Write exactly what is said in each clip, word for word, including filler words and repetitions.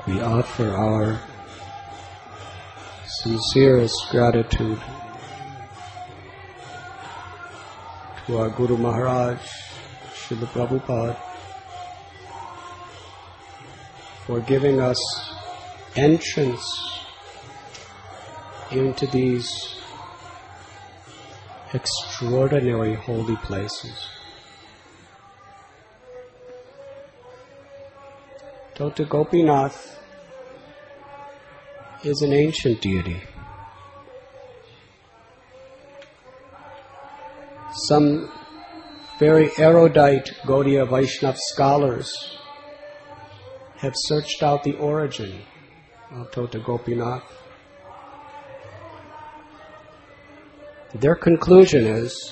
we offer our sincerest gratitude to our Guru Maharaj, Srila Prabhupada, for giving us entrance into these extraordinary holy places. Tota Gopinath is an ancient deity. Some very erudite Gaudiya Vaishnava scholars have searched out the origin of Tota Gopinath. Their conclusion is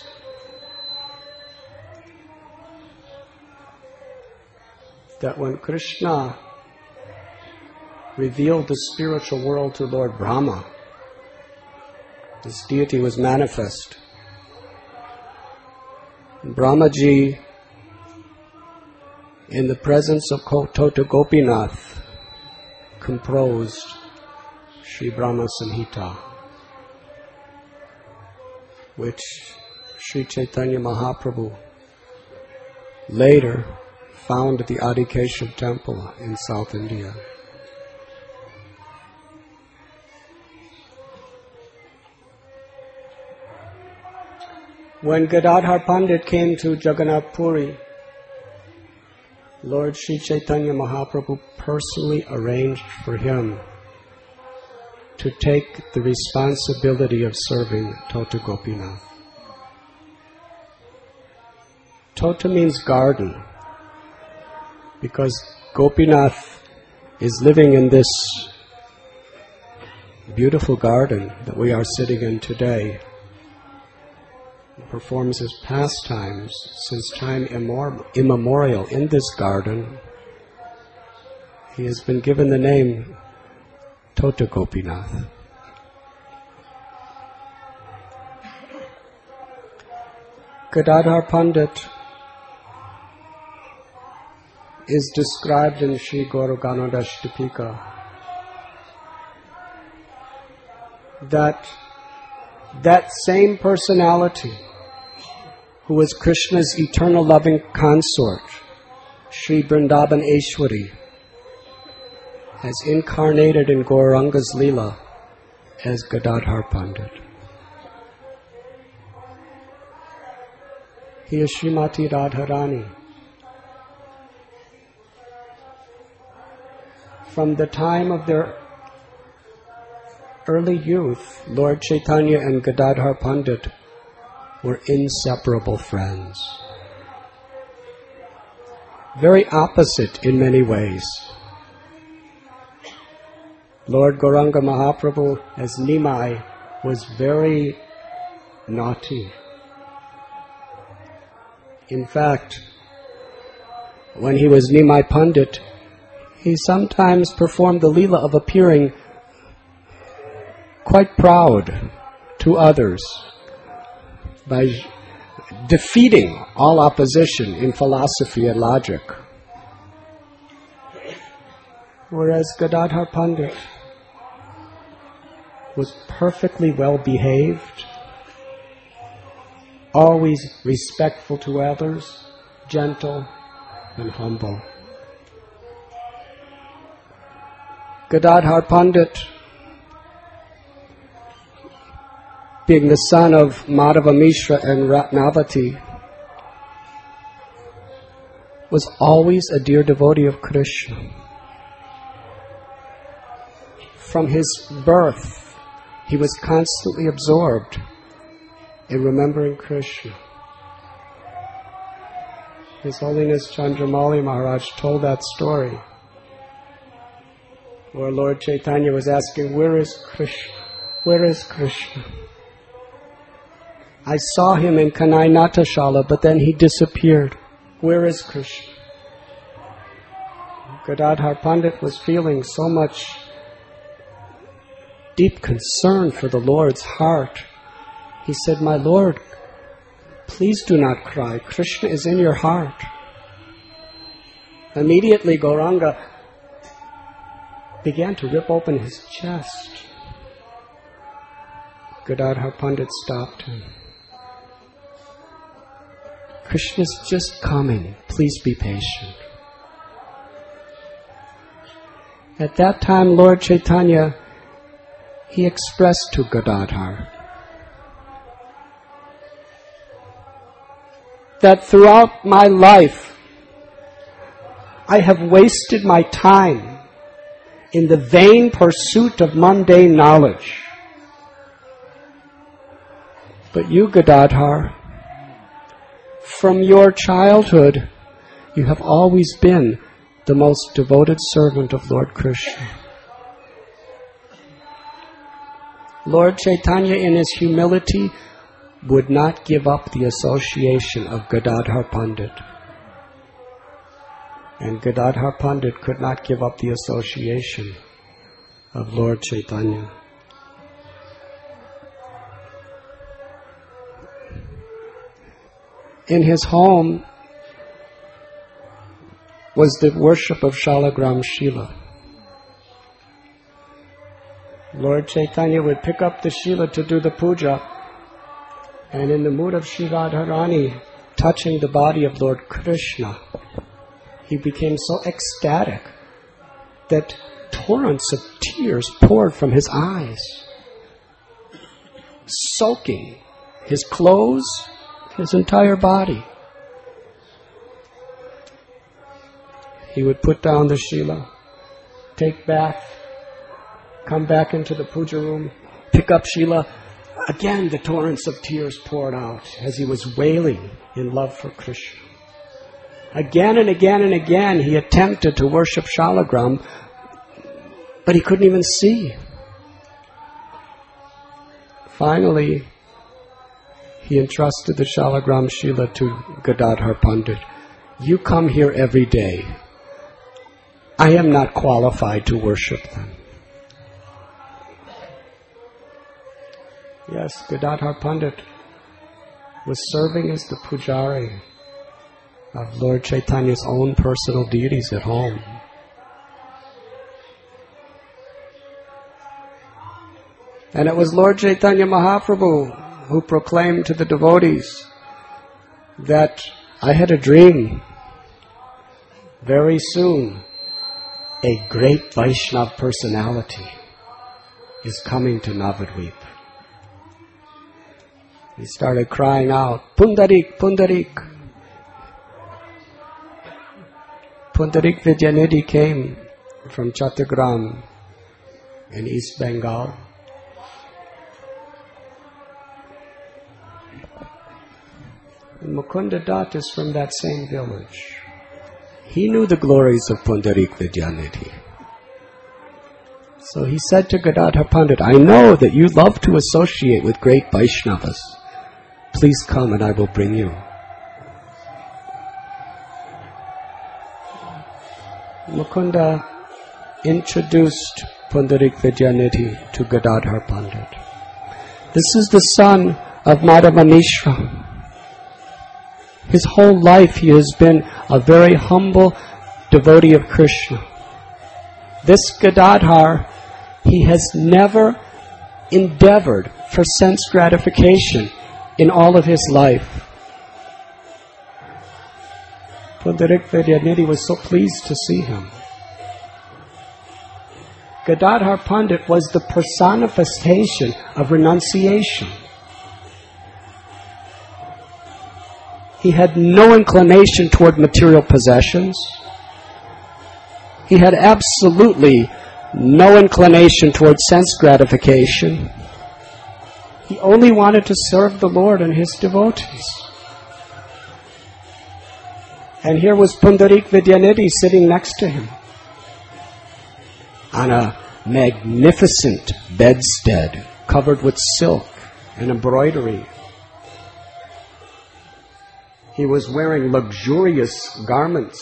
that when Krishna revealed the spiritual world to Lord Brahma, this deity was manifest. Brahmaji, in the presence of Tota Gopinath, composed Sri Brahma Samhita, which Sri Chaitanya Mahaprabhu later founded the Adi Keshav temple in South India. When Gadadhar Pandit came to Jagannath Puri, Lord Sri Chaitanya Mahaprabhu personally arranged for him to take the responsibility of serving Tota Gopinath. Tota means garden, because Gopinath is living in this beautiful garden that we are sitting in today. He performs his pastimes since time immemorial in this garden. He has been given the name Tota Gopinath. Gadadhar Pandit is described in Sri Gaura Ganodashtapika that that same personality who was Krishna's eternal loving consort, Sri Vrindavan Eshwari, has incarnated in Gauranga's Leela as Gadadhar Pandit. He is Srimati Radharani. From the time of their early youth, Lord Chaitanya and Gadadhar Pandit were inseparable friends. Very opposite in many ways. Lord Gauranga Mahaprabhu as Nimai was very naughty. In fact, when he was Nimai Pandit, he sometimes performed the Leela of appearing quite proud to others by defeating all opposition in philosophy and logic. Whereas Gadadhar Pandit was perfectly well behaved, always respectful to others, gentle and humble. Gadadhar Pandit, being the son of Madhava Mishra and Ratnavati, was always a dear devotee of Krishna. From his birth, he was constantly absorbed in remembering Krishna. His Holiness Chandramauli Maharaj told that story, where Lord Chaitanya was asking, where is Krishna? Where is Krishna? I saw him in Kanai Natashala, but then he disappeared. Where is Krishna? Gadadhar Pandit was feeling so much deep concern for the Lord's heart. He said, my Lord, please do not cry. Krishna is in your heart. Immediately Gauranga began to rip open his chest. Gadadhar Pandit stopped him. Krishna's just coming. Please be patient. At that time, Lord Chaitanya, he expressed to Gadadhar that throughout my life, I have wasted my time in the vain pursuit of mundane knowledge. But you, Gadadhar, from your childhood, you have always been the most devoted servant of Lord Krishna. Lord Chaitanya, in his humility, would not give up the association of Gadadhar Pandit. And Gadadhar Pandit could not give up the association of Lord Chaitanya. In his home was the worship of Shalagram Shila. Lord Chaitanya would pick up the Shila to do the puja, and in the mood of Shri Radharani touching the body of Lord Krishna, he became so ecstatic that torrents of tears poured from his eyes, soaking his clothes, his entire body. He would put down the Shila, take bath, come back into the puja room, pick up Shila. Again, the torrents of tears poured out as he was wailing in love for Krishna. Again and again and again, he attempted to worship Shalagram, but he couldn't even see. Finally, he entrusted the Shalagram Shila to Gadadhar Pandit. You come here every day. I am not qualified to worship them. Yes, Gadadhar Pandit was serving as the pujari of Lord Chaitanya's own personal deities at home. And it was Lord Chaitanya Mahaprabhu who proclaimed to the devotees that I had a dream. Very soon, a great Vaishnav personality is coming to Navadvip. He started crying out, Pundarik, Pundarik. Pundarik Vidyanidhi came from Chattogram in East Bengal. And Mukunda Dutt is from that same village. He knew the glories of Pundarik Vidyanidhi. So he said to Gadadhar Pandit, I know that you love to associate with great Vaishnavas. Please come and I will bring you. Mukunda introduced Pundarik Vidyanidhi to Gadadhar Pandit. This is the son of Madhava Mishra. His whole life he has been a very humble devotee of Krishna. This Gadadhar, he has never endeavored for sense gratification in all of his life. Pundarik Vidyanidhi was so pleased to see him. Gadadhar Pandit was the personification of renunciation. He had no inclination toward material possessions. He had absolutely no inclination toward sense gratification. He only wanted to serve the Lord and His devotees. And here was Pundarik Vidyanidhi sitting next to him on a magnificent bedstead covered with silk and embroidery. He was wearing luxurious garments.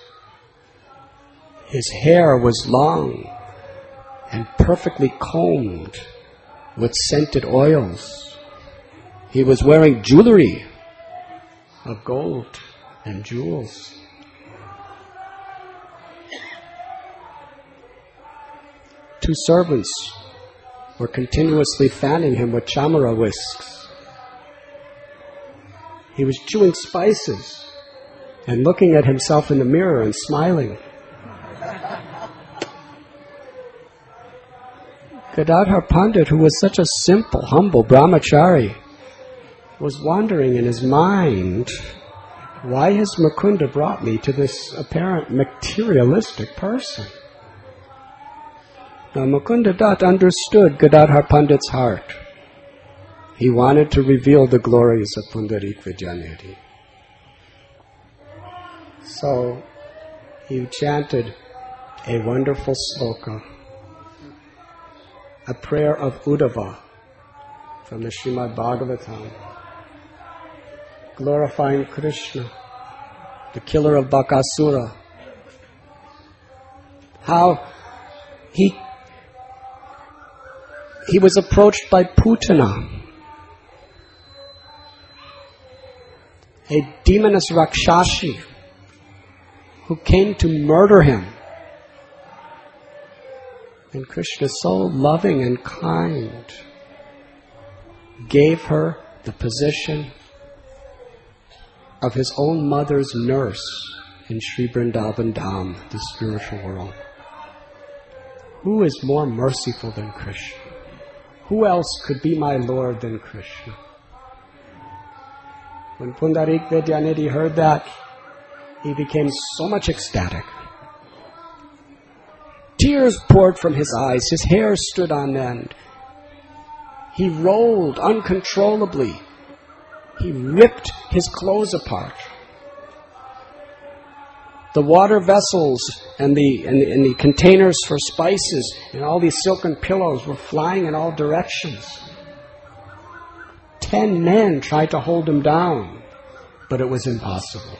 His hair was long and perfectly combed with scented oils. He was wearing jewelry of gold and jewels. two servants were continuously fanning him with chamara whisks. He was chewing spices and looking at himself in the mirror and smiling. Gadadhar Pandit, who was such a simple, humble brahmachari, was wondering in his mind, why has Mukunda brought me to this apparent materialistic person? Now Mukunda Dutt understood Gadadhar Pandit's heart. He wanted to reveal the glories of Pundarik Vidyanidhi. So he chanted a wonderful sloka, a prayer of Uddhava from the Srimad Bhagavatam, glorifying Krishna, the killer of Bakasura. How he he was approached by Putana, a demoness Rakshashi, who came to murder him. And Krishna, so loving and kind, gave her the position of his own mother's nurse in Sri Vrindavan Dham, the spiritual world. Who is more merciful than Krishna? Who else could be my Lord than Krishna? When Pundarik Vidyanidhi heard that, he became so much ecstatic. Tears poured from his eyes. His hair stood on end. He rolled uncontrollably. He ripped his clothes apart. The water vessels and the, and the, and the containers for spices and all these silken pillows were flying in all directions. Ten men tried to hold him down, but it was impossible.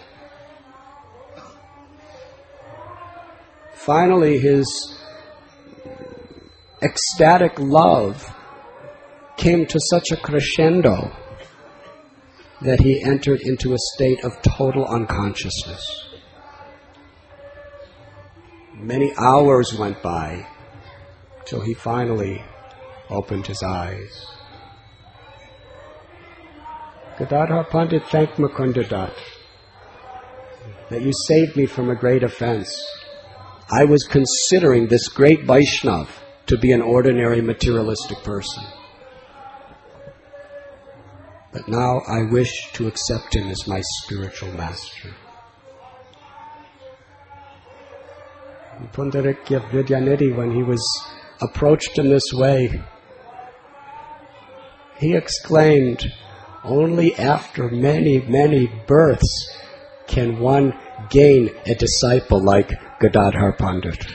Finally, his ecstatic love came to such a crescendo that he entered into a state of total unconsciousness. Many hours went by till he finally opened his eyes. Gadadhar Pandit thanked Mukunda Dutt that you saved me from a great offense. I was considering this great Vaishnav to be an ordinary materialistic person. But now I wish to accept him as my spiritual master. Pundarik Vidyanidhi, when he was approached in this way, he exclaimed, only after many, many births can one gain a disciple like Gadadhar Pandit.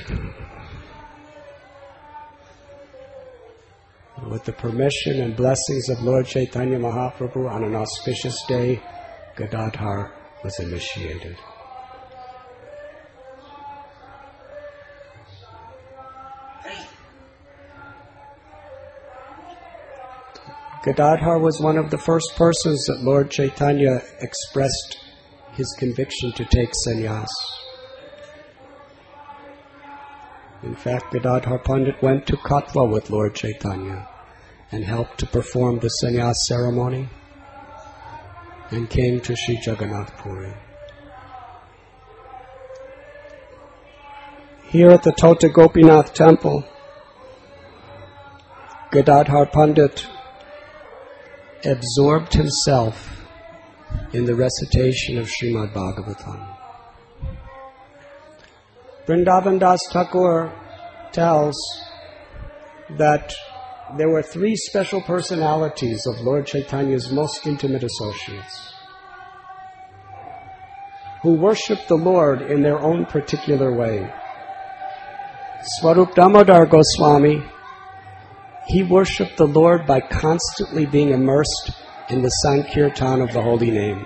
With the permission and blessings of Lord Chaitanya Mahaprabhu, on an auspicious day, Gadadhar was initiated. Gadadhar was one of the first persons that Lord Chaitanya expressed his conviction to take sannyas. In fact, Gadadhar Pandit went to Katwa with Lord Chaitanya and helped to perform the sannyas ceremony and came to Sri Jagannath Puri. Here at the Tota Gopinath temple, Gadadhar Pandit absorbed himself in the recitation of Srimad Bhagavatam. Vrindavan Das Thakur tells that there were three special personalities of Lord Chaitanya's most intimate associates who worshipped the Lord in their own particular way. Swarup Damodar Goswami, he worshipped the Lord by constantly being immersed in the Sankirtan of the holy name.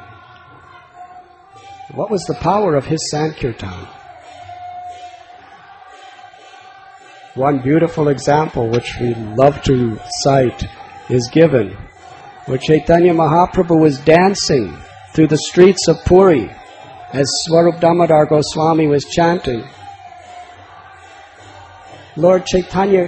What was the power of his Sankirtan? One beautiful example which we love to cite is given, where Chaitanya Mahaprabhu was dancing through the streets of Puri as Swarup Damodar Goswami was chanting. Lord Chaitanya,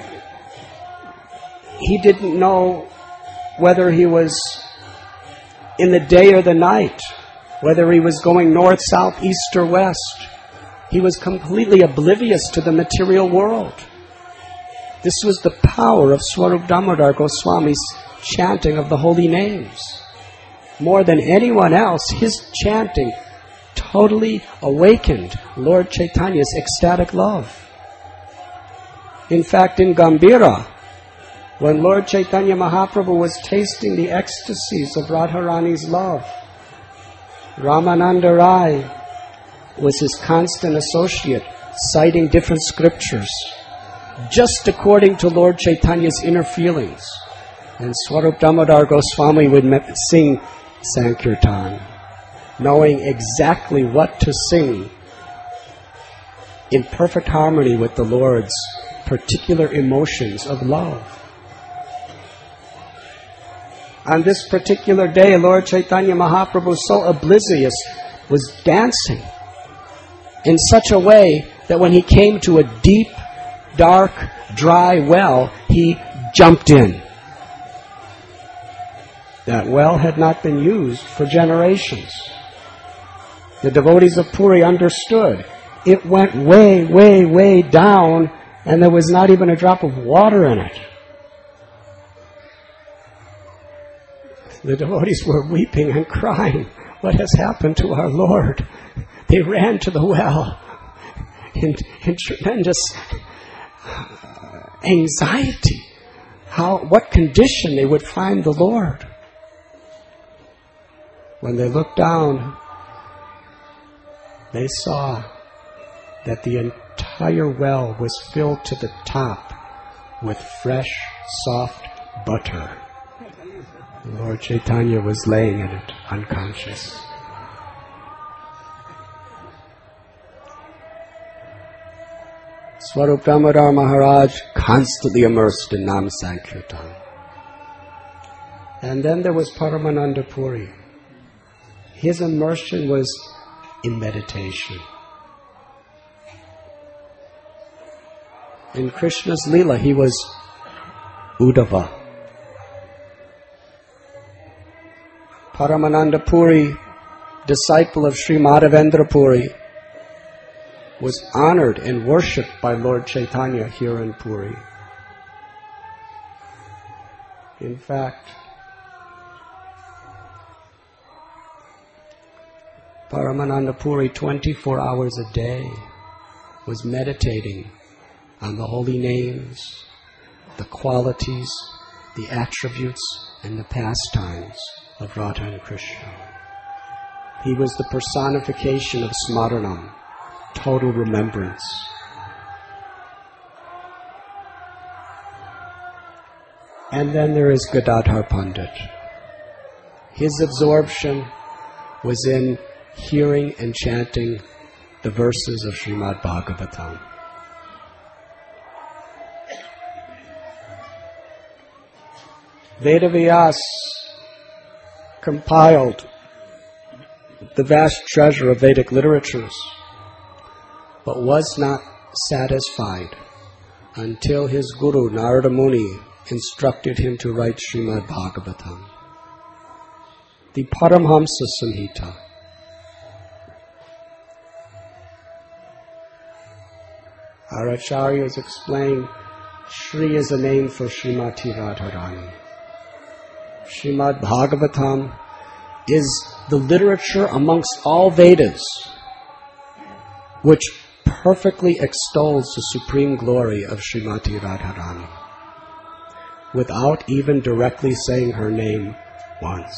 he didn't know whether he was in the day or the night, whether he was going north, south, east, or west. He was completely oblivious to the material world. This was the power of Swarup Damodar Goswami's chanting of the holy names. More than anyone else, his chanting totally awakened Lord Chaitanya's ecstatic love. In fact, in Gambhira, when Lord Chaitanya Mahaprabhu was tasting the ecstasies of Radharani's love, Ramananda Rai was his constant associate, citing different scriptures, just according to Lord Chaitanya's inner feelings. And Swarup Damodar Goswami would sing Sankirtan, knowing exactly what to sing in perfect harmony with the Lord's particular emotions of love. On this particular day, Lord Chaitanya Mahaprabhu, so oblivious, was dancing in such a way that when he came to a deep, dark, dry well, he jumped in. That well had not been used for generations. The devotees of Puri understood. It went way, way, way down, and there was not even a drop of water in it. The devotees were weeping and crying. What has happened to our Lord? They ran to the well in, in tremendous anxiety. How, what condition they would find the Lord. When they looked down, they saw that the entire well was filled to the top with fresh, soft butter. Lord Chaitanya was laying in it, unconscious. Swarup Damodar Maharaj constantly immersed in Nam Sankirtan. And then there was Paramananda Puri. His immersion was in meditation. In Krishna's Leela, he was Uddhava. Paramananda Puri, disciple of Sri Madhavendra Puri, was honored and worshipped by Lord Chaitanya here in Puri. In fact, Paramananda Puri, twenty-four hours a day, was meditating on the holy names, the qualities, the attributes, and the pastimes of Radha and Krishna. He was the personification of Smaranam, total remembrance. And then there is Gadadhar Pandit. His absorption was in hearing and chanting the verses of Srimad Bhagavatam. Vedavyas compiled the vast treasure of Vedic literatures, but was not satisfied until his guru Narada Muni instructed him to write Srimad Bhagavatam, the Paramhamsa Samhita. Our acharyas explain Shri is a name for Srimati Radharani. Srimad Bhagavatam is the literature amongst all Vedas which perfectly extols the supreme glory of Srimati Radharani without even directly saying her name once.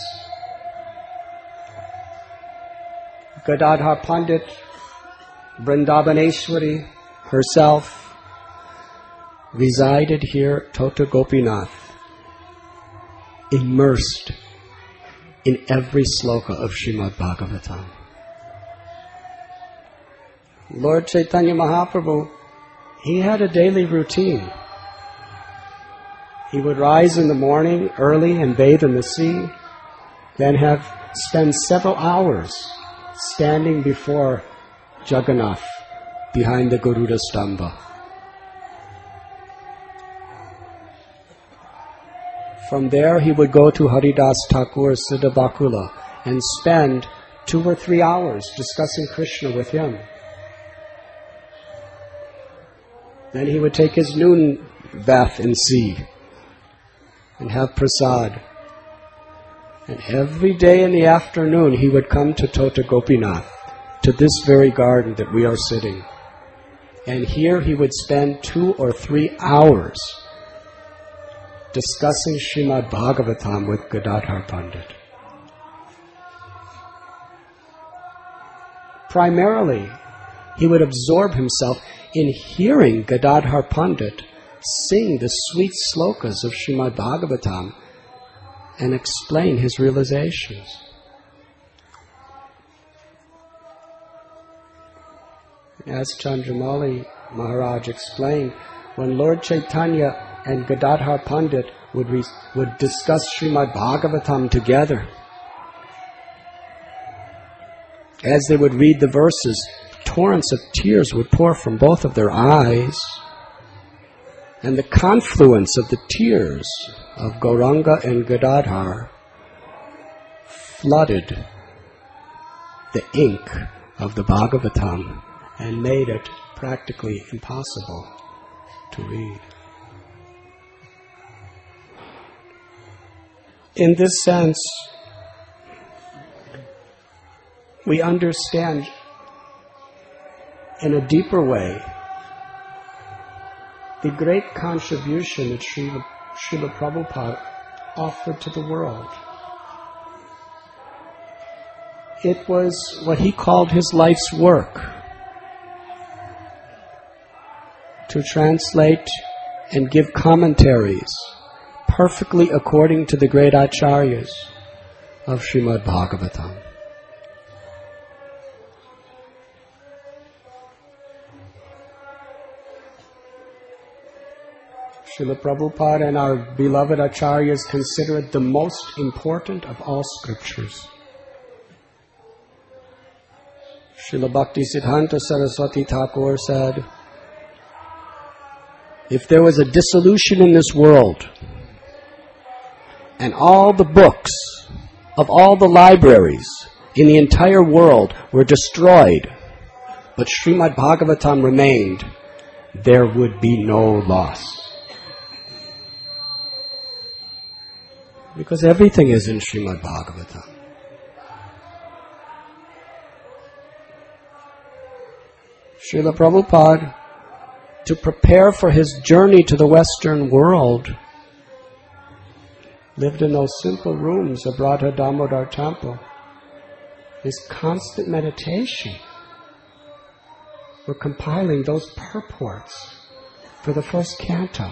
Gadadhar Pandit, Vrindavaneshwari herself, resided here, Tota Gopinath, immersed in every sloka of Srimad Bhagavatam. Lord Chaitanya Mahaprabhu, he had a daily routine. He would rise in the morning early and bathe in the sea, then have spend several hours standing before Jagannath behind the Garuda Stamba. From there he would go to Haridas Thakur Siddhabakula and spend two or three hours discussing Krishna with him. Then he would take his noon bath in sea and have prasad. And every day in the afternoon he would come to Tota Gopinath, to this very garden that we are sitting. And here he would spend two or three hours discussing Srimad Bhagavatam with Gadadhar Pandit. Primarily, he would absorb himself in hearing Gadadhar Pandit sing the sweet slokas of Srimad Bhagavatam and explain his realizations. As Chandramauli Maharaj explained, when Lord Chaitanya and Gadadhar Pandit would, re- would discuss Srimad Bhagavatam together, as they would read the verses, torrents of tears would pour from both of their eyes, and the confluence of the tears of Gauranga and Gadadhar flooded the ink of the Bhagavatam and made it practically impossible to read. In this sense, we understand in a deeper way the great contribution that Srila, Srila Prabhupada offered to the world. It was what he called his life's work, to translate and give commentaries perfectly according to the great acharyas of Srimad Bhagavatam. Srila Prabhupada and our beloved acharyas consider it the most important of all scriptures. Srila Bhaktisiddhanta Saraswati Thakur said, if there was a dissolution in this world, and all the books of all the libraries in the entire world were destroyed, but Srimad Bhagavatam remained, there would be no loss. Because everything is in Srimad Bhagavatam. Srila Prabhupada, to prepare for his journey to the Western world, lived in those simple rooms of Radha Damodar temple. His constant meditation were compiling those purports for the first canto.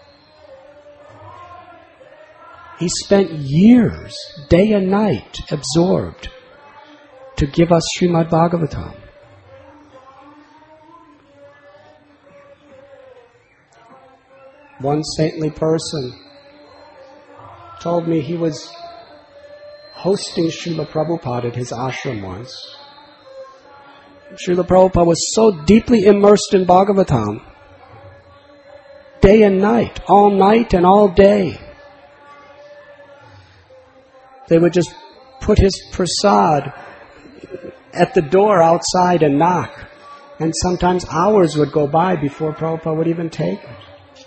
He spent years, day and night, absorbed to give us Srimad Bhagavatam. One saintly person told me he was hosting Srila Prabhupada at his ashram once. Srila Prabhupada was so deeply immersed in Bhagavatam, day and night, all night and all day. They would just put his prasad at the door outside and knock. And sometimes hours would go by before Prabhupada would even take it.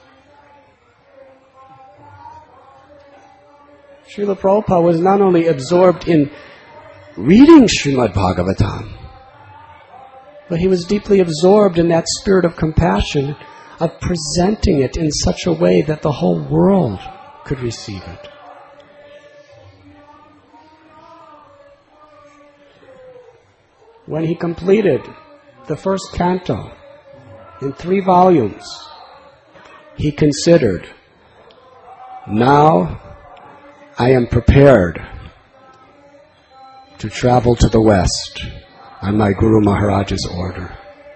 Srila Prabhupada was not only absorbed in reading Srimad Bhagavatam, but he was deeply absorbed in that spirit of compassion, of presenting it in such a way that the whole world could receive it. When he completed the first canto in three volumes, he considered, now I am prepared to travel to the West on my Guru Maharaj's order.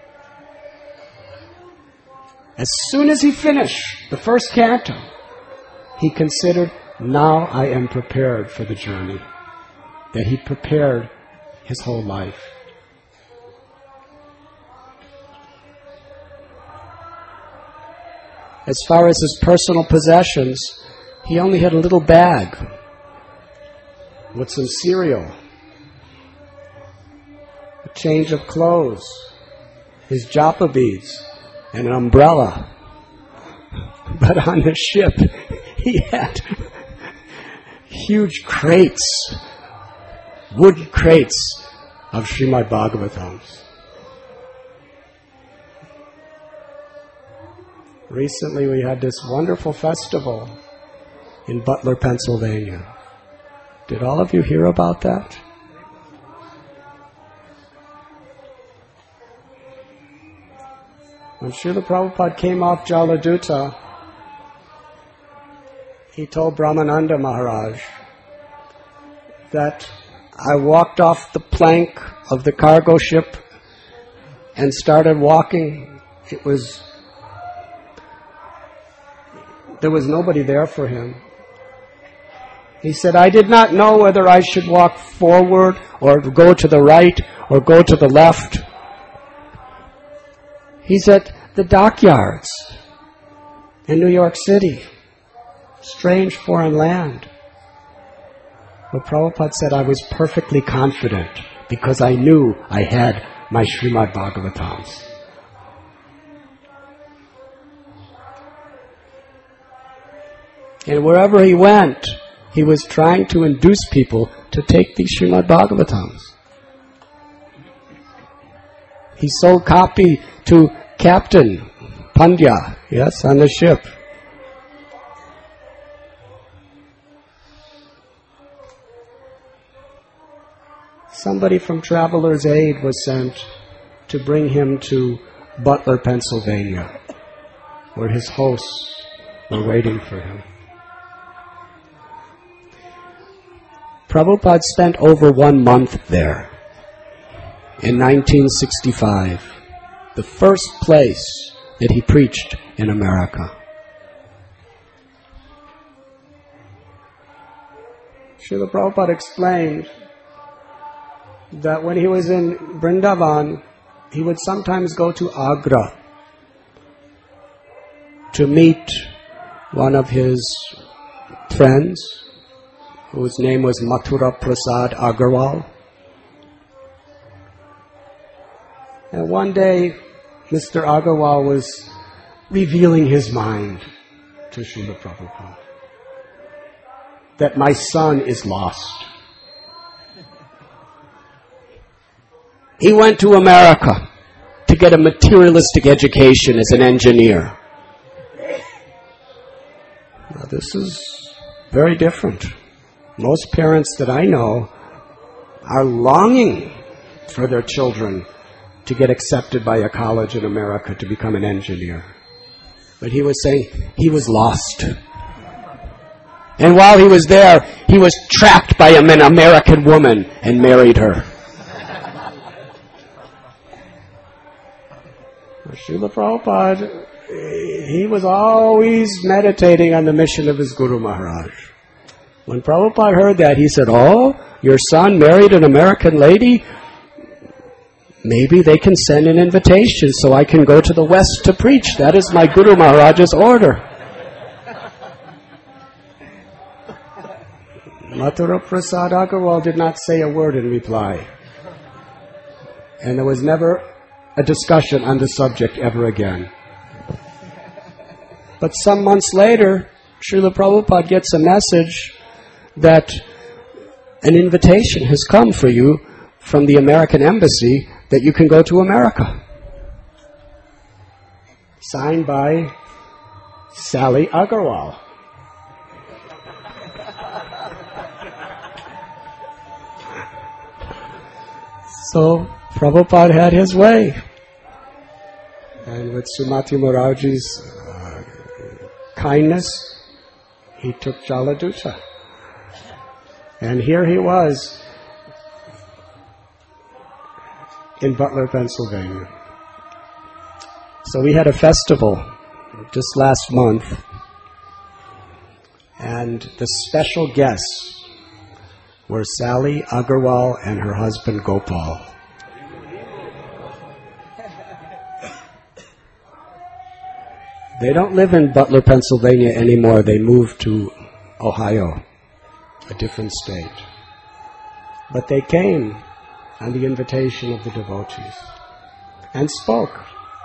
As soon as he finished the first canto, he considered, now I am prepared for the journey. That he prepared his whole life. As far as his personal possessions, he only had a little bag with some cereal, a change of clothes, his japa beads, and an umbrella. But on the ship, he had huge crates, wooden crates of Srimad Bhagavatams. Recently we had this wonderful festival in Butler, Pennsylvania. Did all of you hear about that? When Srila Prabhupada came off Jaladuta, he told Brahmananda Maharaj that I walked off the plank of the cargo ship and started walking. It was, there was nobody there for him. He said, I did not know whether I should walk forward or go to the right or go to the left. He's at the dockyards in New York City. Strange foreign land. But Prabhupada said I was perfectly confident because I knew I had my Srimad Bhagavatams. And wherever he went, he was trying to induce people to take these Srimad Bhagavatams. He sold copy to Captain Pandya, yes, on the ship. Somebody from Traveler's Aid was sent to bring him to Butler, Pennsylvania, where his hosts were waiting for him. Prabhupada spent over one month there in nineteen sixty-five, the first place that he preached in America. Srila Prabhupada explained that when he was in Vrindavan, he would sometimes go to Agra to meet one of his friends, whose name was Mathura Prasad Agarwal. And one day, Mister Agarwal was revealing his mind to Srila Prabhupada, that my son is lost. He went to America to get a materialistic education as an engineer. Now, this is very different. Most parents that I know are longing for their children to get accepted by a college in America to become an engineer. But he was saying he was lost. And while he was there, he was trapped by an American woman and married her. Srila Prabhupada, he was always meditating on the mission of his Guru Maharaj. When Prabhupada heard that, he said, oh, your son married an American lady? Maybe they can send an invitation so I can go to the West to preach. That is my Guru Maharaj's order. Mathura Prasad Agarwal did not say a word in reply. And there was never a discussion on the subject ever again. But some months later, Srila Prabhupada gets a message that an invitation has come for you from the American Embassy that you can go to America. Signed by Sally Agarwal. So Prabhupada had his way. And with Sumati Morarji's uh, kindness, he took Jaladuta. And here he was in Butler, Pennsylvania. So we had a festival just last month. And the special guests were Sally Agarwal and her husband Gopal. They don't live in Butler, Pennsylvania anymore. They moved to Ohio, a different state. But they came on the invitation of the devotees and spoke.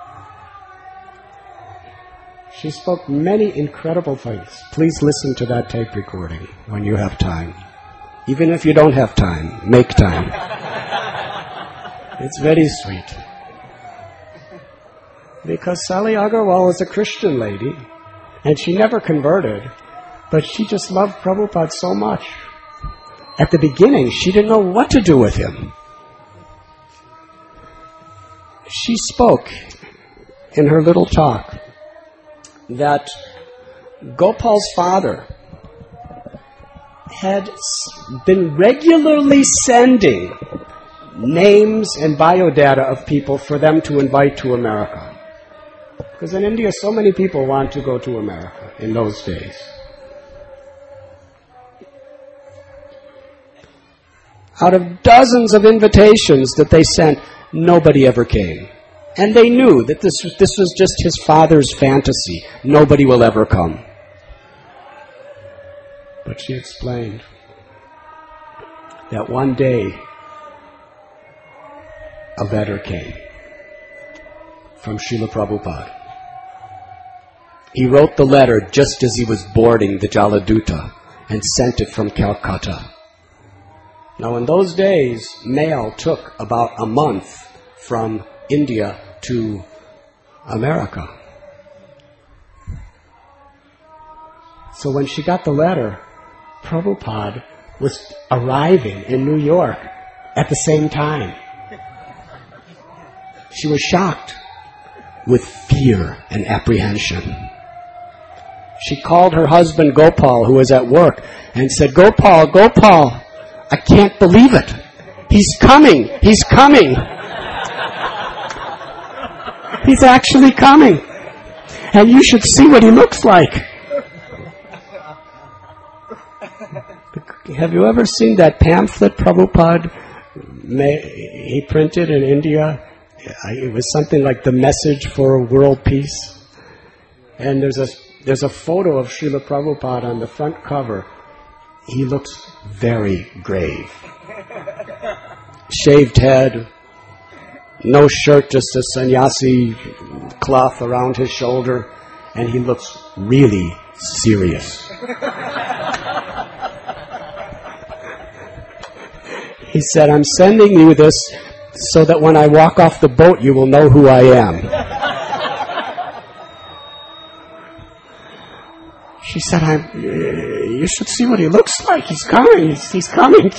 She spoke many incredible things. Please listen to that tape recording when you have time. Even if you don't have time, make time. It's very sweet. Because Sally Agarwal was a Christian lady, and she never converted, but she just loved Prabhupada so much. At the beginning, she didn't know what to do with him. She spoke in her little talk that Gopal's father had been regularly sending names and biodata of people for them to invite to America. Because in India, so many people want to go to America in those days. Out of dozens of invitations that they sent, nobody ever came. And they knew that this, this was just his father's fantasy. Nobody will ever come. But she explained that one day a letter came from Srila Prabhupada. He wrote the letter just as he was boarding the Jaladuta and sent it from Calcutta. Now in those days, mail took about a month from India to America. So when she got the letter, Prabhupada was arriving in New York at the same time. She was shocked with fear and apprehension. She called her husband Gopal, who was at work, and said, Gopal, Gopal, I can't believe it. He's coming. He's coming. He's actually coming. And you should see what he looks like. Have you ever seen that pamphlet Prabhupada he printed in India? It was something like The Message for World Peace. And there's a there's a photo of Srila Prabhupada on the front cover. He looks very grave. Shaved head, no shirt, just a sannyasi cloth around his shoulder, and he looks really serious. He said, I'm sending you this so that when I walk off the boat, you will know who I am. She said, I'm, you should see what he looks like. He's coming. He's, he's coming.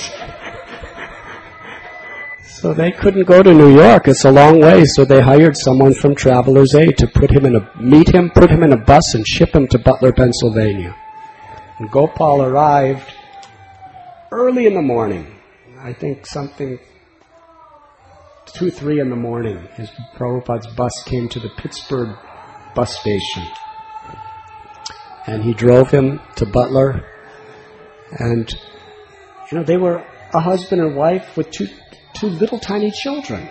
So they couldn't go to New York. It's a long way. So they hired someone from Traveler's Aid to put him in a, meet him, put him in a bus, and ship him to Butler, Pennsylvania. And Gopal arrived early in the morning. I think something, two, three in the morning. His Prabhupada's bus came to the Pittsburgh bus station. And he drove him to Butler. And, you know, they were a husband and wife with two, two little tiny children.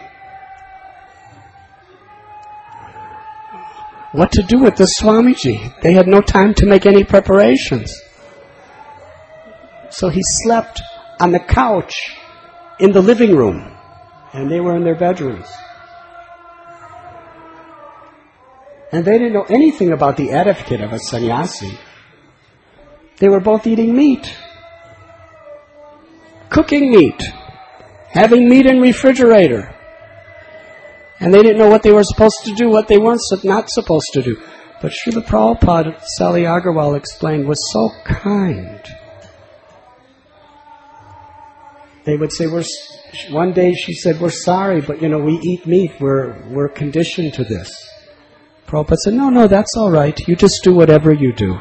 What to do with this Swamiji? They had no time to make any preparations. So he slept on the couch in the living room, and they were in their bedrooms. And they didn't know anything about the etiquette of a sannyasi. They were both eating meat, cooking meat, having meat in refrigerator. And they didn't know what they were supposed to do, what they weren't not supposed to do. But Srila Prabhupada, Sally Agarwal explained, was so kind. They would say, we're, one day she said, we're sorry, but you know, we eat meat, we're, we're conditioned to this. Prabhupada said, no, no, that's all right. You just do whatever you do.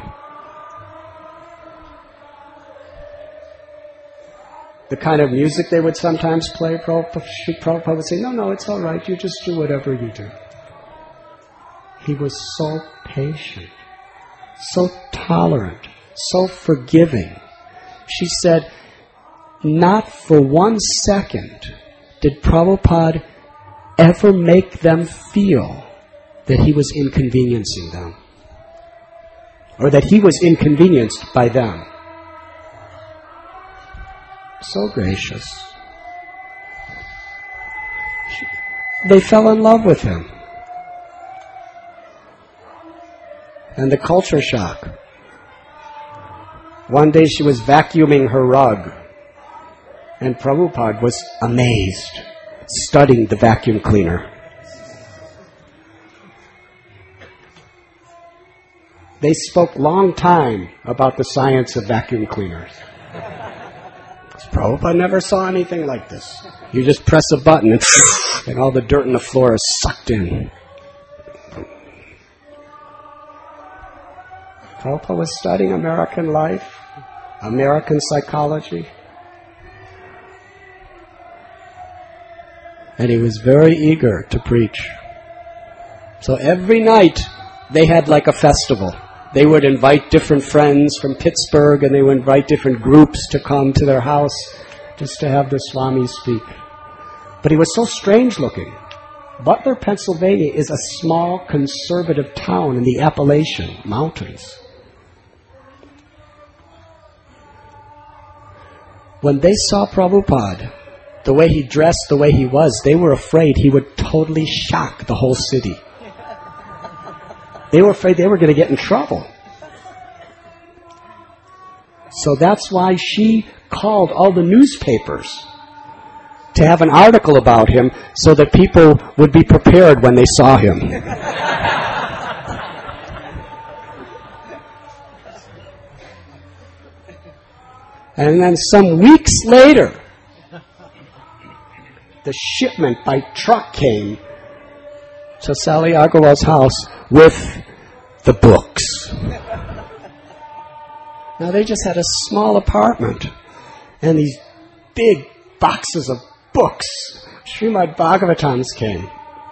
The kind of music they would sometimes play, Prabhupada, Prabhupada would say, no, no, it's all right. You just do whatever you do. He was so patient, so tolerant, so forgiving. She said, not for one second did Prabhupada ever make them feel that he was inconveniencing them, or that he was inconvenienced by them. so gracious. They fell in love with him. And the culture shock. One day she was vacuuming her rug, and Prabhupada was amazed, studying the vacuum cleaner. They spoke long time about the science of vacuum cleaners. Prabhupada never saw anything like this. You just press a button and, and all the dirt in the floor is sucked in. Prabhupada was studying American life, American psychology. And he was very eager to preach. So every night they had like a festival. They would invite different friends from Pittsburgh, and they would invite different groups to come to their house just to have the Swami speak. But he was so strange looking. Butler, Pennsylvania is a small conservative town in the Appalachian Mountains. When they saw Prabhupada, the way he dressed, the way he was, they were afraid he would totally shock the whole city. They were afraid they were going to get in trouble. So that's why she called all the newspapers to have an article about him so that people would be prepared when they saw him. And then some weeks later, the shipment by truck came to Sally Agarwal's house with the books. Now they just had a small apartment and these big boxes of books. Srimad Bhagavatams came.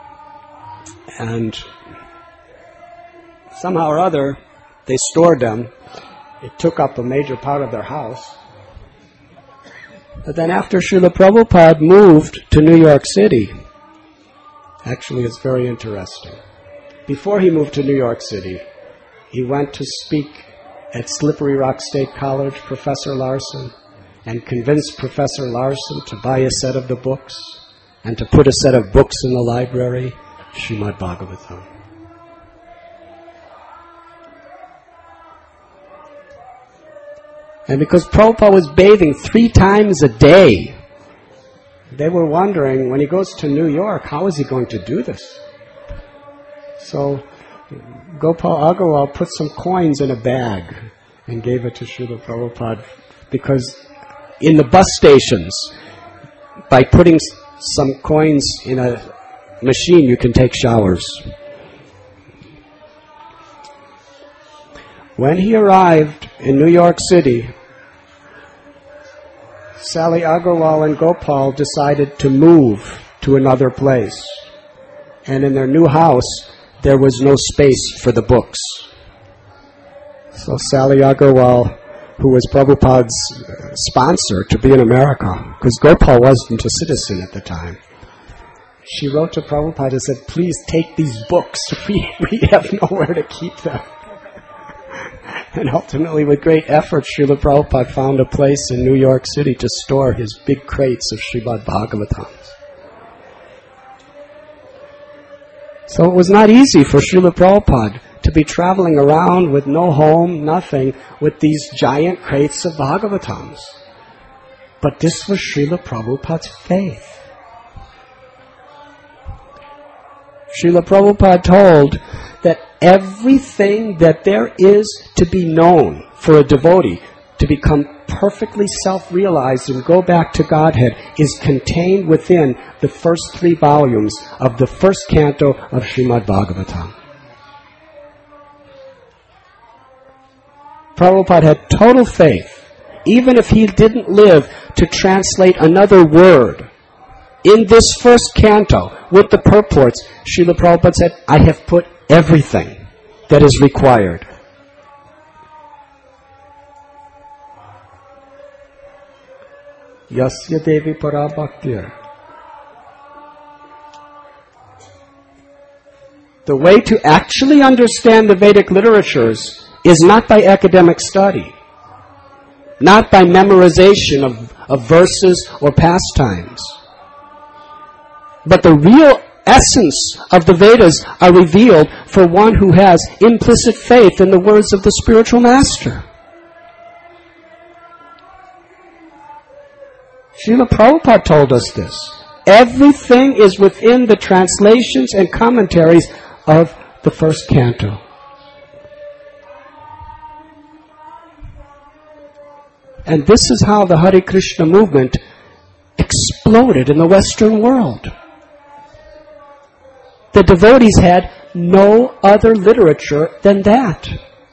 And somehow or other, they stored them. It took up a major part of their house. But then after Srila Prabhupada moved to New York City, actually it's very interesting. Before he moved to New York City, he went to speak at Slippery Rock State College, Professor Larson, and convinced Professor Larson to buy a set of the books and to put a set of books in the library, Srimad Bhagavatam. And because Prabhupada was bathing three times a day, they were wondering, when he goes to New York, how is he going to do this? So Gopal Agarwal put some coins in a bag and gave it to Srila Prabhupada, because in the bus stations, by putting some coins in a machine, you can take showers. When he arrived in New York City, Sally Agarwal and Gopal decided to move to another place. And in their new house, there was no space for the books. So Sally Agarwal, who was Prabhupada's sponsor to be in America, because Gopal wasn't a citizen at the time, she wrote to Prabhupada and said, please take these books. We, we have nowhere to keep them. And ultimately, with great effort, Srila Prabhupada found a place in New York City to store his big crates of Srimad Bhagavatams. So it was not easy for Srila Prabhupada to be traveling around with no home, nothing, with these giant crates of Bhagavatams. But this was Srila Prabhupada's faith. Srila Prabhupada told that everything that there is to be known for a devotee to become perfectly self-realized and go back to Godhead is contained within the first three volumes of the first canto of Srimad Bhagavatam. Prabhupada had total faith, even if he didn't live to translate another word. In this first canto, with the purports, Srila Prabhupada said, I have put everything that is required. Yasya Devi Parabhaktir. The way to actually understand the Vedic literatures is not by academic study, not by memorization of, of verses or pastimes. But the real essence of the Vedas are revealed for one who has implicit faith in the words of the spiritual master. Srila Prabhupada told us this. Everything is within the translations and commentaries of the first canto. And this is how the Hare Krishna movement exploded in the Western world. The devotees had no other literature than that.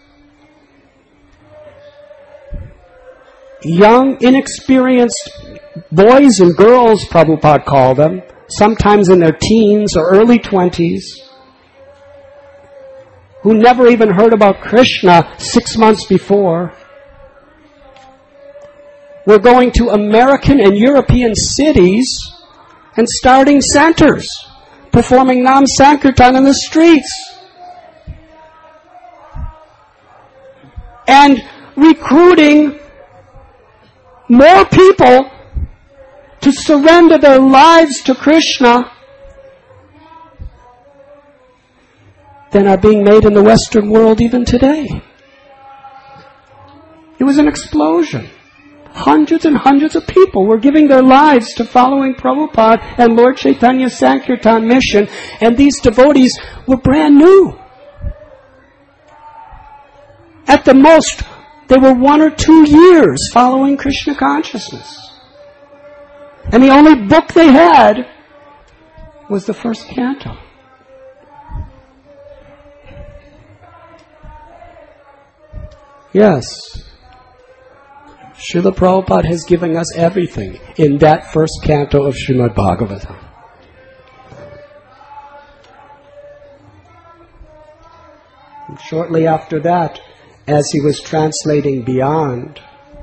Young, inexperienced boys and girls, Prabhupada called them, sometimes in their teens or early twenties, who never even heard about Krishna six months before, were going to American and European cities and starting centers, performing Nam Sankirtan in the streets, and recruiting more people to surrender their lives to Krishna than are being made in the Western world even today. It was an explosion. Hundreds and hundreds of people were giving their lives to following Prabhupada and Lord Chaitanya's Sankirtan mission, and these devotees were brand new. At the most, they were one or two years following Krishna consciousness. And the only book they had was the first canto. Yes, Srila Prabhupada has given us everything in that first canto of Srimad Bhagavatam. And shortly after that, as he was translating Beyond,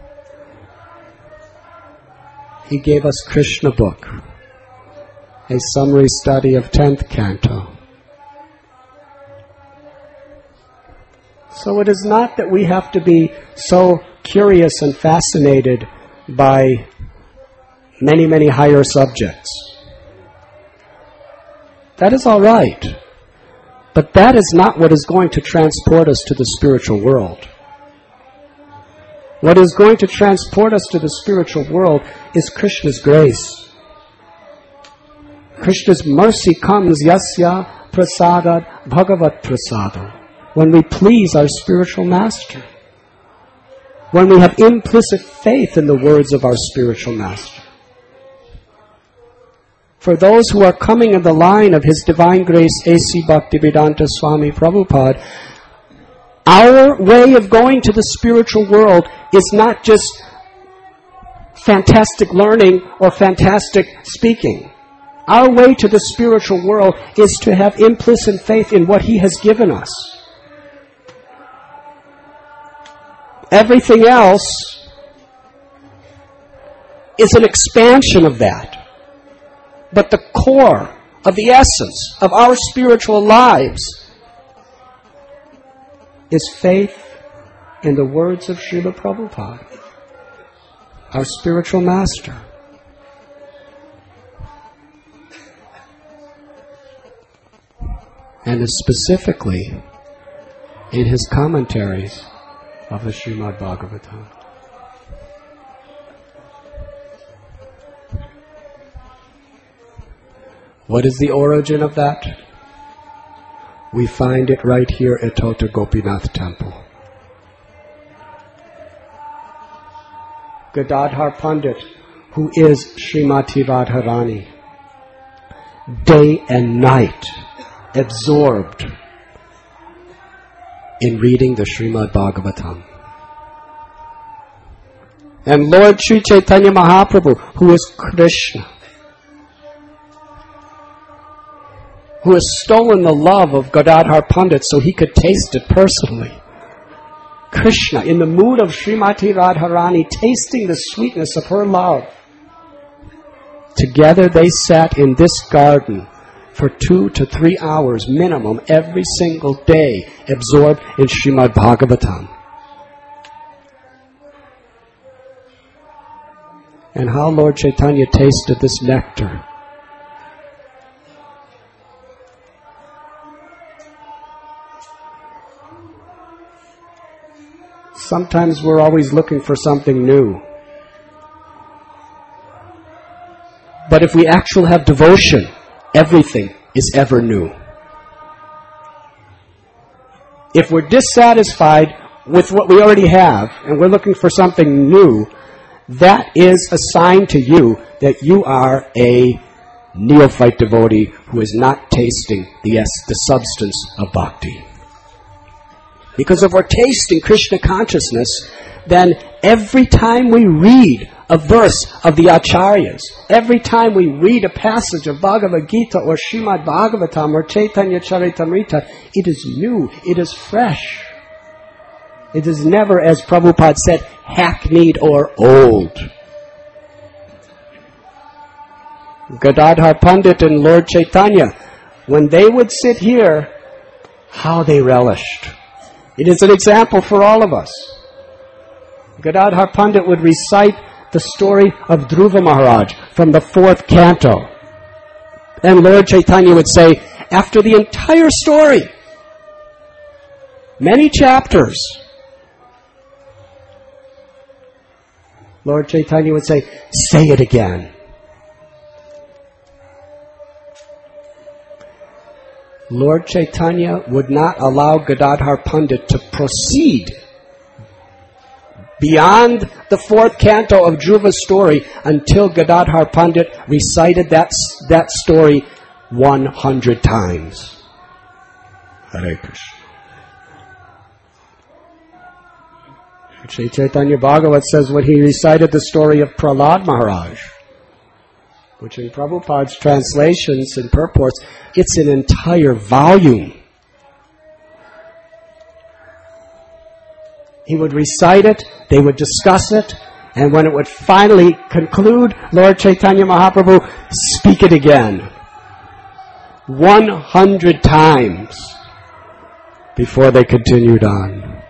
he gave us Krishna book, a summary study of tenth canto. So it is not that we have to be so curious and fascinated by many, many higher subjects. That is all right. But that is not what is going to transport us to the spiritual world. What is going to transport us to the spiritual world is Krishna's grace. Krishna's mercy comes, yasya prasadat bhagavat prasadam, when we please our spiritual master. When we have implicit faith in the words of our spiritual master. For those who are coming in the line of His Divine Grace A C Bhaktivedanta Swami Prabhupada, our way of going to the spiritual world is not just fantastic learning or fantastic speaking. Our way to the spiritual world is to have implicit faith in what He has given us. Everything else is an expansion of that. But the core of the essence of our spiritual lives is faith in the words of Srila Prabhupada, our spiritual master. And specifically in his commentaries of the Srimad Bhagavatam. What is the origin of that? We find it right here at Tota Gopinath Temple. Gadadhar Pandit, who is Srimati Radharani, day and night absorbed in reading the Srimad Bhagavatam. And Lord Sri Chaitanya Mahaprabhu, who is Krishna, who has stolen the love of Gadadhar Pandit so he could taste it personally. Krishna, in the mood of Srimati Radharani, tasting the sweetness of her love. Together they sat in this garden for two to three hours minimum every single day, absorbed in Srimad Bhagavatam. and how Lord Chaitanya tasted this nectar. Sometimes we're always looking for something new. But if we actually have devotion, everything is ever new. If we're dissatisfied with what we already have and we're looking for something new, that is a sign to you that you are a neophyte devotee who is not tasting the, yes, the substance of bhakti. Because if we're tasting Krishna consciousness, then every time we read a verse of the Acharyas, every time we read a passage of Bhagavad Gita or Srimad Bhagavatam or Chaitanya Charitamrita, it is new, it is fresh. It is never, as Prabhupada said, hackneyed or old. Gadadhar Pandit and Lord Chaitanya, when they would sit here, how they relished. It is an example for all of us. Gadadhar Pandit would recite the story of Dhruva Maharaj from the fourth canto. And Lord Chaitanya would say, after the entire story, many chapters, Lord Chaitanya would say, say it again. Lord Chaitanya would not allow Gadadhar Pandit to proceed beyond the fourth canto of Dhruva's story until Gadadhar Pandit recited that, that story one hundred times. Hare Krishna. Sri Chaitanya Bhagavat says when he recited the story of Prahlad Maharaj, which in Prabhupada's translations and purports, it's an entire volume. He would recite it, they would discuss it, and when it would finally conclude, Lord Chaitanya Mahaprabhu, speak it again. one hundred times before they continued on.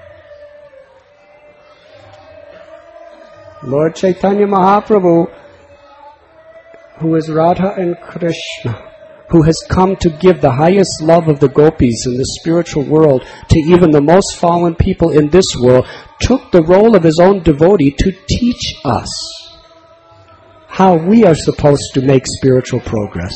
Lord Chaitanya Mahaprabhu, who is Radha and Krishna, who has come to give the highest love of the gopis in the spiritual world to even the most fallen people in this world, took the role of his own devotee to teach us how we are supposed to make spiritual progress.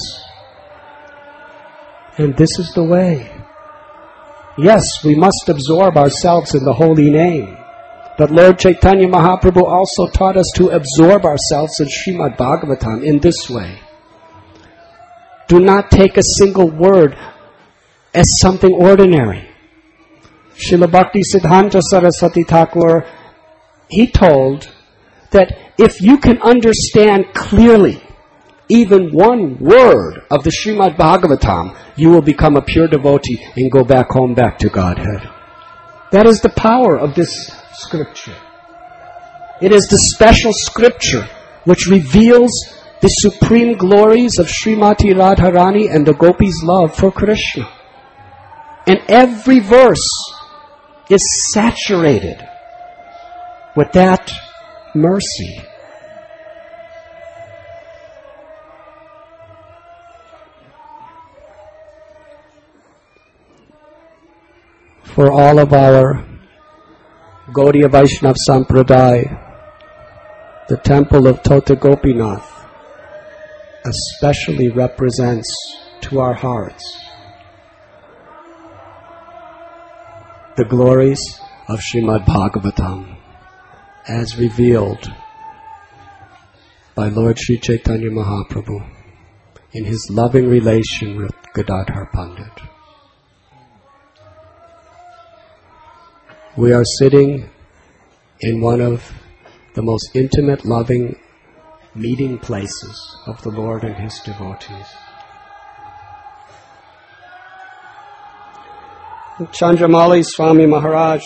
And this is the way. Yes, we must absorb ourselves in the holy name. But Lord Chaitanya Mahaprabhu also taught us to absorb ourselves in Srimad Bhagavatam in this way. Do not take a single word as something ordinary. Srila Bhakti Siddhanta Saraswati Thakur, he told that if you can understand clearly even one word of the Srimad Bhagavatam, you will become a pure devotee and go back home, back to Godhead. That is the power of this scripture. It is the special scripture which reveals the supreme glories of Srimati Radharani and the gopis' love for Krishna. And every verse is saturated with that mercy. For all of our Gaudiya Vaishnav Sampradaya, the temple of Tota Gopinath especially represents to our hearts the glories of Srimad Bhagavatam as revealed by Lord Sri Chaitanya Mahaprabhu in his loving relation with Gadadhar Pandit. We are sitting in one of the most intimate, loving meeting places of the Lord and His devotees. Chandramauli Swami Maharaj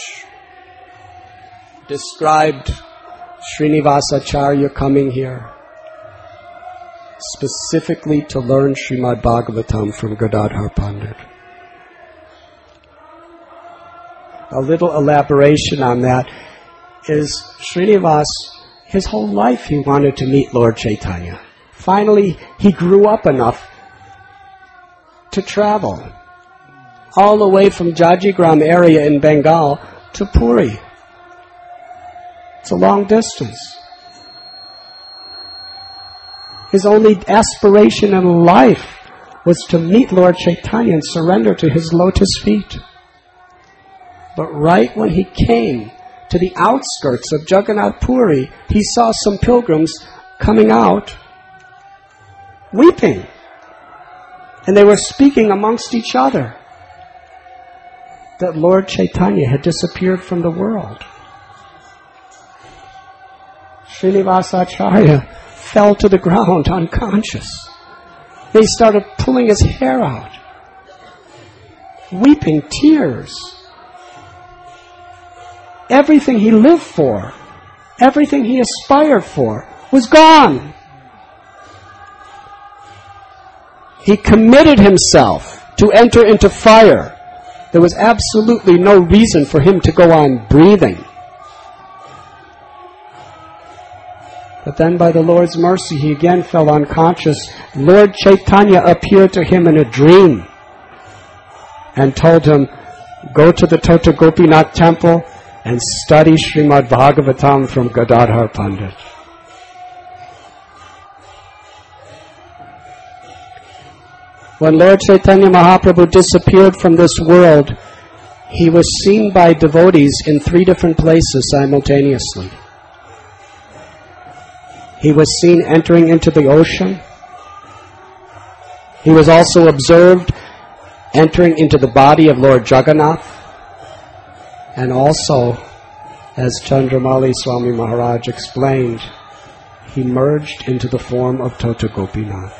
described Srinivasacharya coming here specifically to learn Srimad Bhagavatam from Gadadhar Pandit. A little elaboration on that is Srinivas, His whole life he wanted to meet Lord Chaitanya. Finally, he grew up enough to travel all the way from Jajigram area in Bengal to Puri. It's a long distance. His only aspiration in life was to meet Lord Chaitanya and surrender to his lotus feet. But right when he came to the outskirts of Jagannath Puri, he saw some pilgrims coming out weeping. And they were speaking amongst each other that Lord Chaitanya had disappeared from the world. Srinivasacharya fell to the ground unconscious. They started pulling his hair out, weeping tears. Everything he lived for, everything he aspired for, was gone. He committed himself to enter into fire. There was absolutely no reason for him to go on breathing. But then by the Lord's mercy, he again fell unconscious. Lord Chaitanya appeared to him in a dream and told him, go to the Tota Gopinath temple and study Srimad Bhagavatam from Gadadhar Pandit. When Lord Chaitanya Mahaprabhu disappeared from this world, he was seen by devotees in three different places simultaneously. He was seen entering into the ocean. He was also observed entering into the body of Lord Jagannath. And also, as Chandramali Swami Maharaj explained, he merged into the form of Tota Gopinath.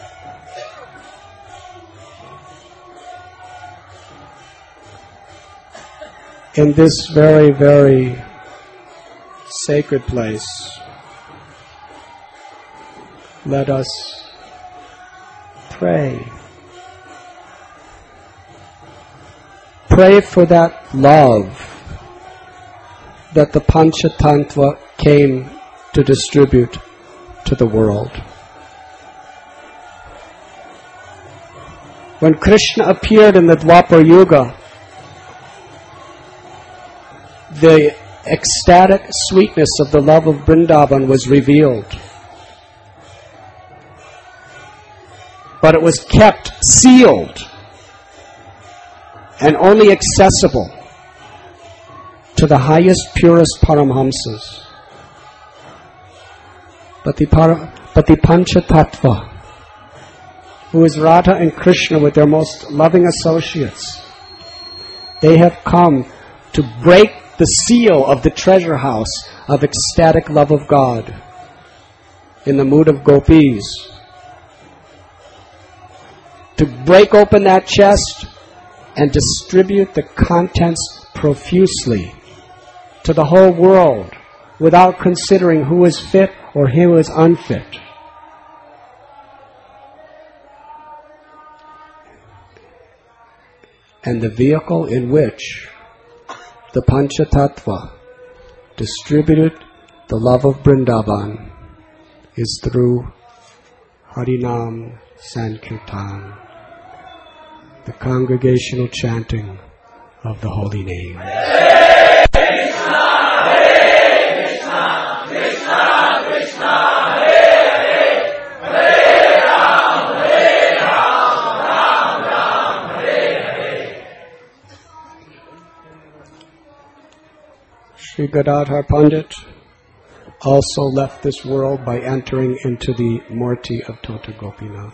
In this very, very sacred place, let us pray. Pray for that love that the Panchatattva came to distribute to the world. When Krishna appeared in the Dwapar Yuga, the ecstatic sweetness of the love of Vrindavan was revealed. But it was kept sealed and only accessible to the highest, purest Paramhamsas. But the, para, but the Panchatattva, who is Radha and Krishna with their most loving associates, they have come to break the seal of the treasure house of ecstatic love of God in the mood of gopis. To break open that chest and distribute the contents profusely to the whole world without considering who is fit or who is unfit. And the vehicle in which the Panchatattva distributed the love of Vrindavan is through Harinam Sankirtan, the congregational chanting of the holy name. Hare Krishna, Hare Krishna, Krishna Krishna, Hare Hare, Hare Ram, Hare Ram, Ram Ram, Hare Hare. Sri Gadadhar Pandit also left this world by entering into the Murti of Tota Gopinath.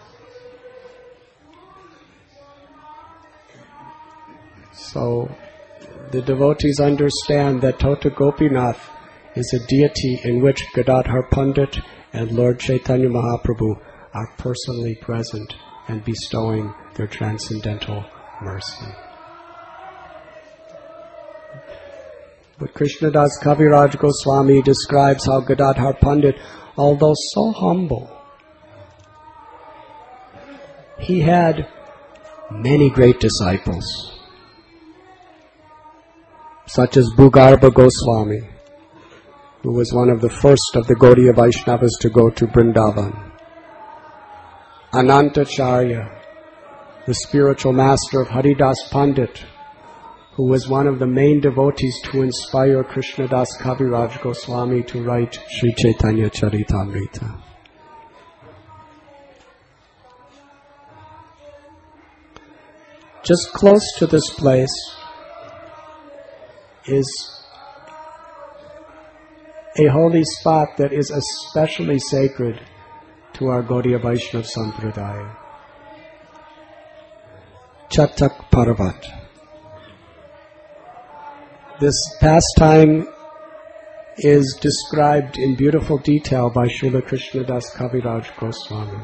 So the devotees understand that Tota Gopinath is a deity in which Gadadhar Pandit and Lord Chaitanya Mahaprabhu are personally present and bestowing their transcendental mercy. But Krishnadas Kaviraj Goswami describes how Gadadhar Pandit, although so humble, he had many great disciples, such as Bhugarbha Goswami, who was one of the first of the Gaudiya Vaishnavas to go to Vrindavan. Anantacharya, the spiritual master of Haridas Pandit, who was one of the main devotees to inspire Krishnadas Kaviraj Goswami to write Sri Chaitanya Charitamrita. Just close to this place is a holy spot that is especially sacred to our Gaudiya Vaishnava Sampradaya. Chatak Parvat. This pastime is described in beautiful detail by Srila Krishnadas Kaviraj Goswami.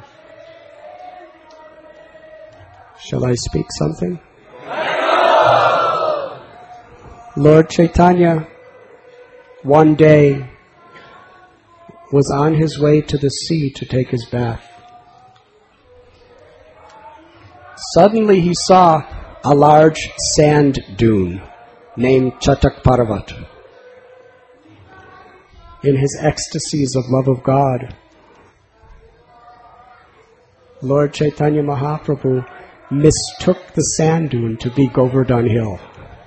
Shall I speak something? Lord Chaitanya one day was on his way to the sea to take his bath. Suddenly he saw a large sand dune named Chatak Parvat. In his ecstasies of love of God, Lord Chaitanya Mahaprabhu mistook the sand dune to be Govardhan Hill.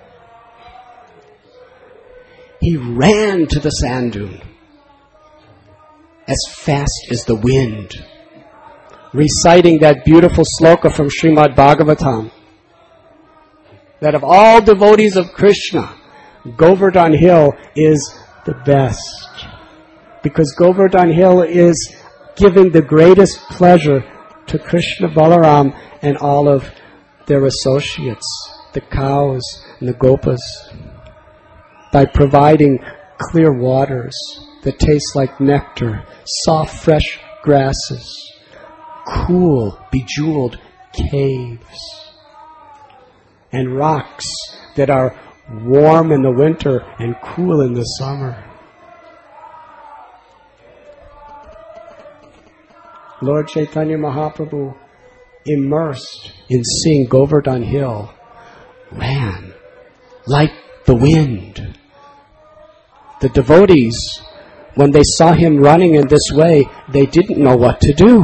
He ran to the sand dune as fast as the wind, reciting that beautiful sloka from Srimad Bhagavatam, that of all devotees of Krishna, Govardhan Hill is the best, because Govardhan Hill is giving the greatest pleasure to Krishna Balaram and all of their associates, the cows and the gopas, by providing clear waters that taste like nectar, soft fresh grasses, cool, bejeweled caves, and rocks that are warm in the winter and cool in the summer. Lord Chaitanya Mahaprabhu, immersed in seeing Govardhan Hill, ran like the wind. The devotees, when they saw him running in this way, they didn't know what to do.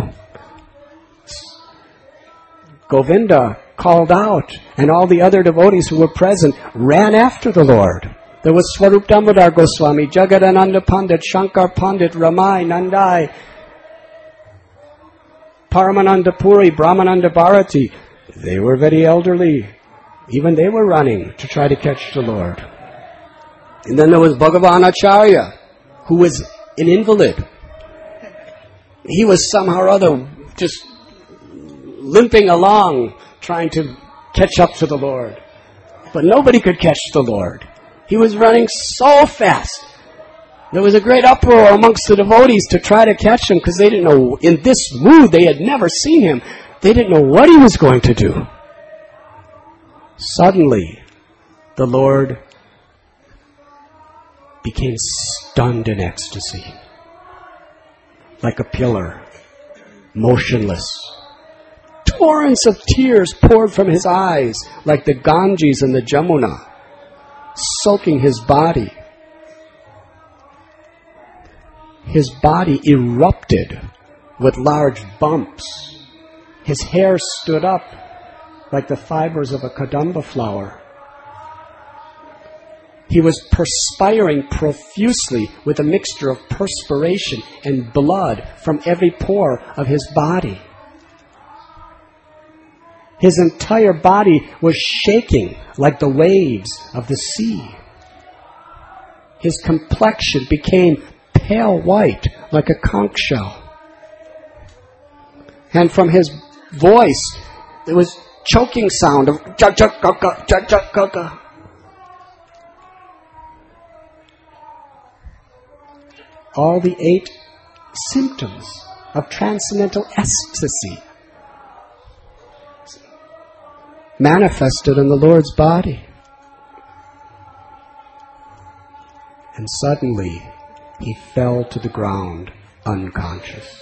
Govinda called out, and all the other devotees who were present ran after the Lord. There was Swarup Damodar Goswami, Jagadananda Pandit, Shankar Pandit, Ramai, Nandai, Paramananda Puri, Brahmananda Bharati. They were very elderly. Even they were running to try to catch the Lord. And then there was Bhagavan Acharya, who was an invalid. He was somehow or other just limping along, trying to catch up to the Lord. But nobody could catch the Lord. He was running so fast. There was a great uproar amongst the devotees to try to catch him, because they didn't know, in this mood, they had never seen him. They didn't know what he was going to do. Suddenly, the Lord became stunned in ecstasy, like a pillar, motionless. Torrents of tears poured from his eyes, like the Ganges and the Jamuna, soaking his body. His body erupted with large bumps. His hair stood up like the fibers of a kadamba flower. He was perspiring profusely with a mixture of perspiration and blood from every pore of his body. His entire body was shaking like the waves of the sea. His complexion became pale white like a conch shell. And from his voice, there was choking sound of cha-cha-ka-ka, cha-cha-ka-ka. All the eight symptoms of transcendental ecstasy manifested in the Lord's body. And suddenly, he fell to the ground unconscious.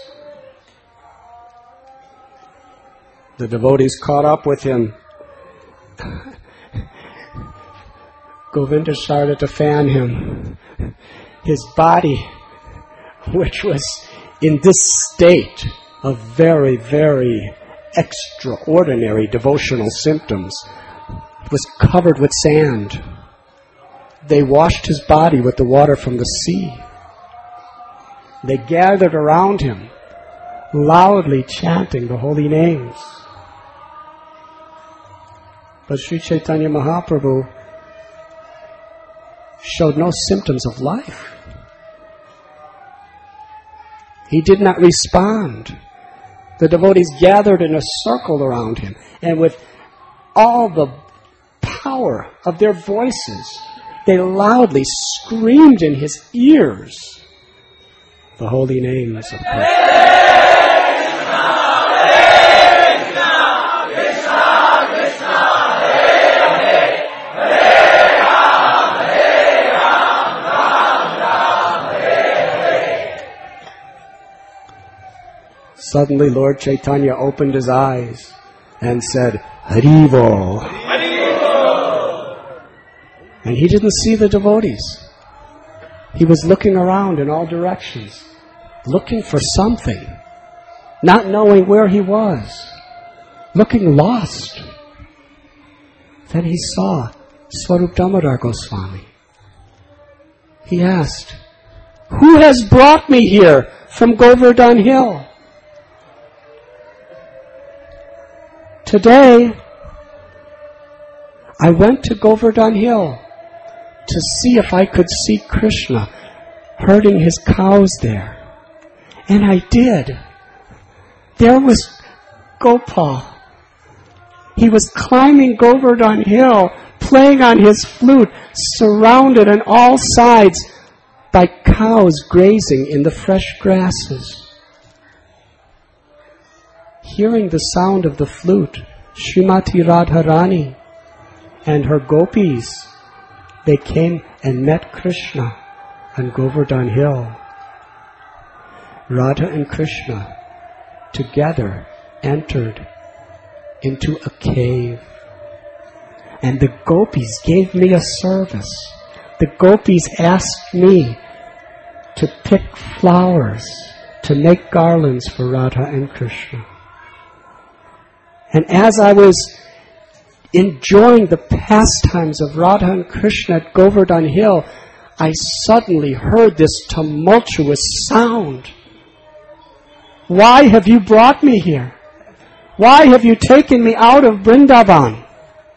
The devotees caught up with him. Govinda started to fan him. His body, which was in this state of very, very extraordinary devotional symptoms, was covered with sand. They washed his body with the water from the sea. They gathered around him, loudly chanting the holy names. But Sri Chaitanya Mahaprabhu showed no symptoms of life. He did not respond. The devotees gathered in a circle around him, and with all the power of their voices, they loudly screamed in his ears the holy names of Krishna. Suddenly Lord Chaitanya opened his eyes and said, Haribo. Haribo. And he didn't see the devotees. He was looking around in all directions, looking for something, not knowing where he was, looking lost. Then he saw Swarup Damodar Goswami. He asked, who has brought me here from Govardhan Hill? Today, I went to Govardhan Hill to see if I could see Krishna herding his cows there. And I did. There was Gopal. He was climbing Govardhan Hill, playing on his flute, surrounded on all sides by cows grazing in the fresh grasses. Hearing the sound of the flute, Srimati Radharani and her gopis, they came and met Krishna on Govardhan Hill. Radha and Krishna together entered into a cave. And the gopis gave me a service. The gopis asked me to pick flowers to make garlands for Radha and Krishna. And as I was enjoying the pastimes of Radha and Krishna at Govardhan Hill, I suddenly heard this tumultuous sound. Why have you brought me here? Why have you taken me out of Vrindavan?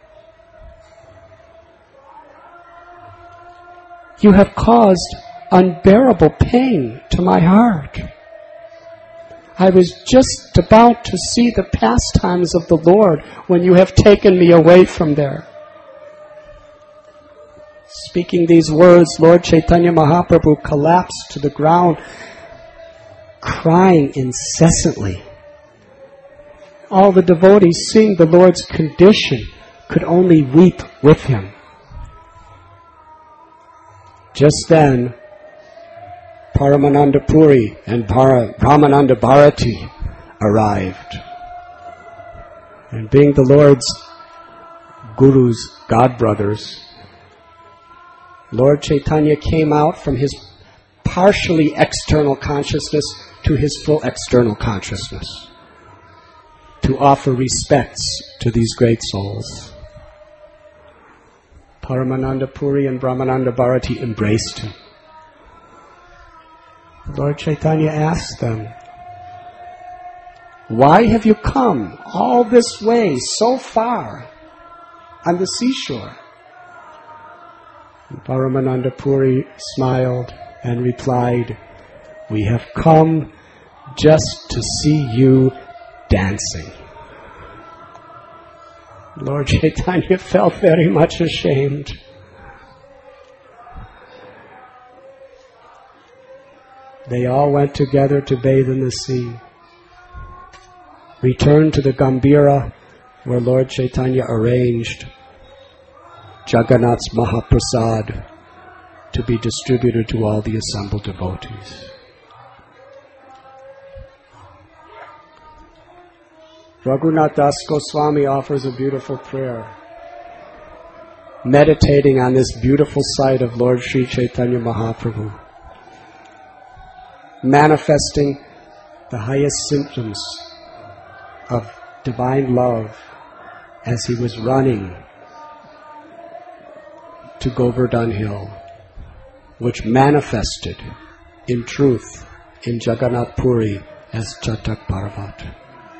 You have caused unbearable pain to my heart. I was just about to see the pastimes of the Lord when you have taken me away from there. Speaking these words, Lord Chaitanya Mahaprabhu collapsed to the ground, crying incessantly. All the devotees, seeing the Lord's condition, could only weep with him. Just then, Paramananda Puri and Para, Ramananda Bharati arrived. And being the Lord's Guru's godbrothers, Lord Chaitanya came out from his partially external consciousness to his full external consciousness to offer respects to these great souls. Paramananda Puri and Brahmananda Bharati embraced him. Lord Chaitanya asked them, why have you come all this way, so far, on the seashore? And Paramananda Puri smiled and replied, we have come just to see you dancing. Lord Chaitanya felt very much ashamed. They all went together to bathe in the sea, returned to the Gambhira, where Lord Chaitanya arranged Jagannath's Mahaprasad to be distributed to all the assembled devotees. Raghunath Das Goswami offers a beautiful prayer. meditating on this beautiful sight of Lord Sri Chaitanya Mahaprabhu, manifesting the highest symptoms of divine love as he was running to Govardhan Hill, which manifested in truth in Jagannath Puri as Chatak Parvat.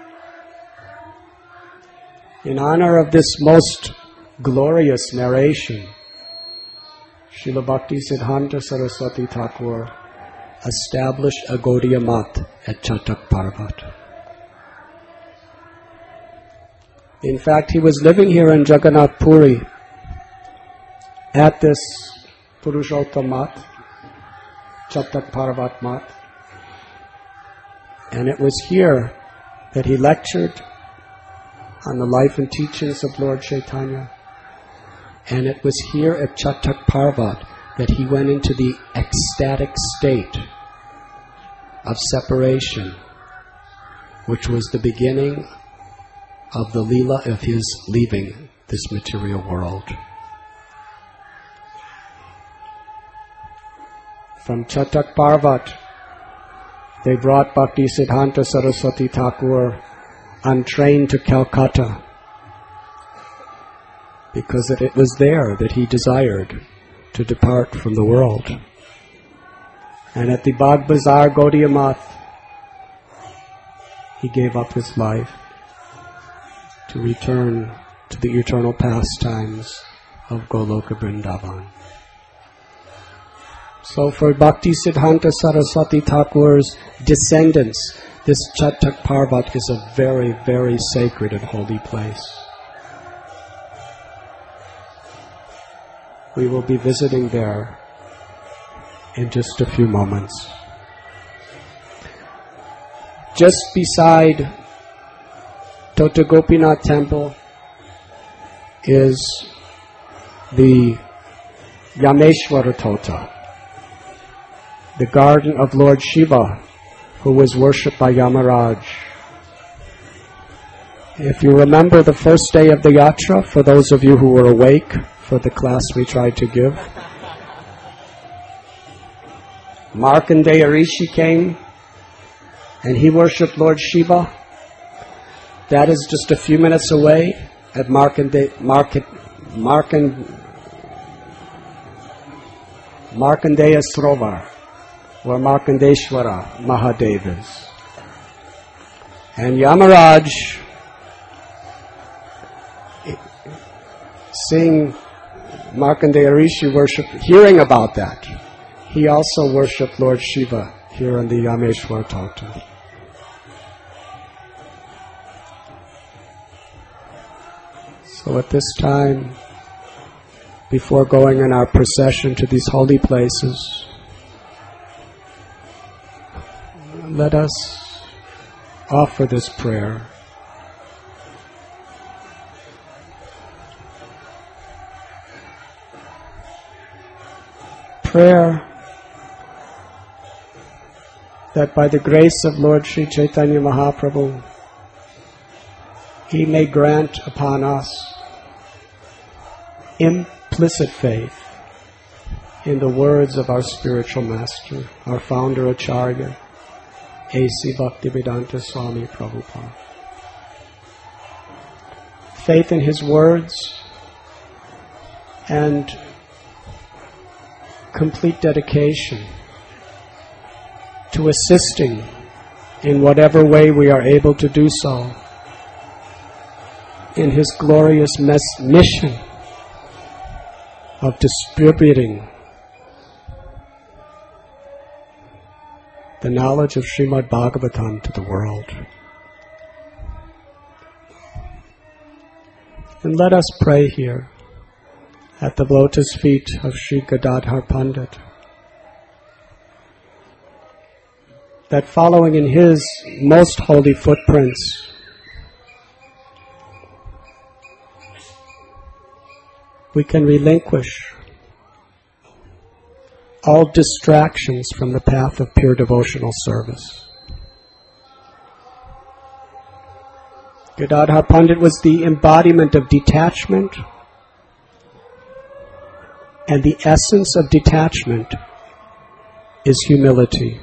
In honor of this most glorious narration, Srila Bhakti Siddhanta Saraswati Thakur established a Gaudiya Math at Chatak Parvat. In fact, he was living here in Jagannath Puri at this Purushottam Math, Chatak Parvat Math, and it was here that he lectured on the life and teachings of Lord Chaitanya, and it was here at Chatak Parvat that he went into the ecstatic state of separation, which was the beginning of the Leela of his leaving this material world. From Chatak Parvat, they brought Bhakti Siddhanta Saraswati Thakur on train to Calcutta, because it was there that he desired to depart from the world. And at the Bagh Bazar Gaudiya Math, he gave up his life to return to the eternal pastimes of Goloka Vrindavan. So for Bhakti Siddhanta Saraswati Thakur's descendants, this Chatak Parvat is a very, very sacred and holy place. We will be visiting there in just a few moments. Just beside Tota Gopinath Temple is the Yameshwara Tota, the garden of Lord Shiva, who was worshipped by Yamaraj. If you remember the first day of the yatra, for those of you who were awake for the class we tried to give, Markandeya Rishi came and he worshipped Lord Shiva. That is just a few minutes away at Markandeya, Markan, Markan, Markandeya Srovar, where Markandeshwara Mahadev is. And Yamaraj, seeing Markandeya Rishi worship, hearing about that, he also worshipped Lord Shiva here in the Yameshwar Tota. So at this time, before going in our procession to these holy places, let us offer this prayer. Prayer that by the grace of Lord Sri Chaitanya Mahaprabhu, He may grant upon us implicit faith in the words of our spiritual master, our founder Acharya, A C Bhaktivedanta Swami Prabhupada. Faith in his words and complete dedication to assisting in whatever way we are able to do so in his glorious mes- mission of distributing the knowledge of Srimad Bhagavatam to the world. And let us pray here at the lotus feet of Sri Gadadhar Pandit, that following in his most holy footprints, we can relinquish all distractions from the path of pure devotional service. Gadadhar Pandit was the embodiment of detachment And the essence of detachment is humility.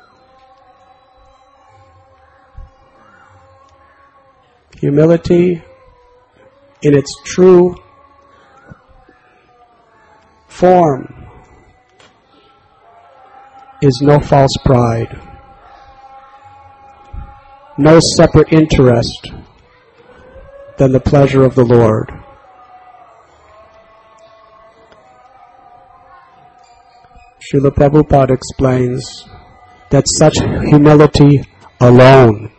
Humility in its true form is no false pride, no separate interest than the pleasure of the Lord. Srila Prabhupada explains that such humility alone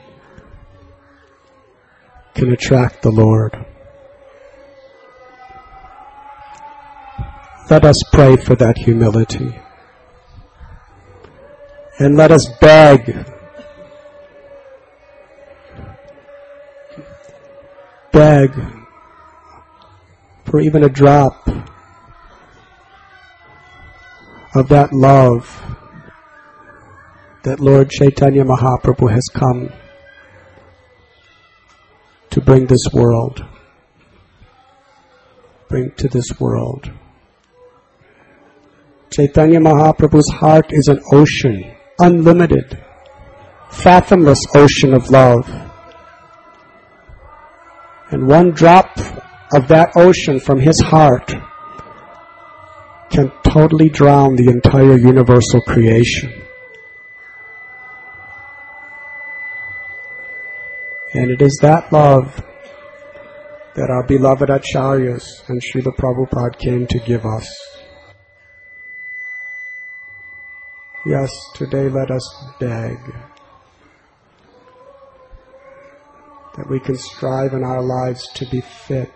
can attract the Lord. Let us pray for that humility. And let us beg, beg for even a drop of that love that Lord Chaitanya Mahaprabhu has come to bring this world, bring to this world. Chaitanya Mahaprabhu's heart is an ocean, unlimited, fathomless ocean of love. And one drop of that ocean from his heart can totally drown the entire universal creation. And it is that love that our beloved Acharyas and Srila Prabhupada came to give us. Yes, today let us beg that we can strive in our lives to be fit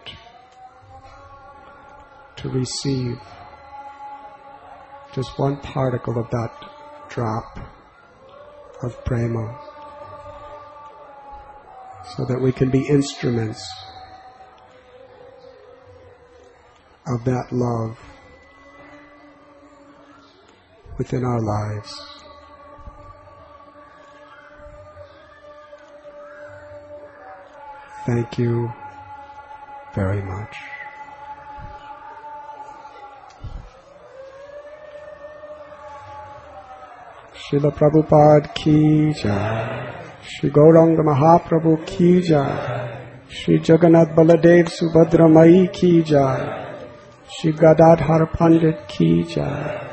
to receive just one particle of that drop of prema, so that we can be instruments of that love within our lives. Thank you very much. Srila Prabhupada ki jai. Shri Gauranga Mahaprabhu ki jai. Shri Jagannath Baladev Subhadra Mai ki jai. Shri Gadadhar Pandit ki jai.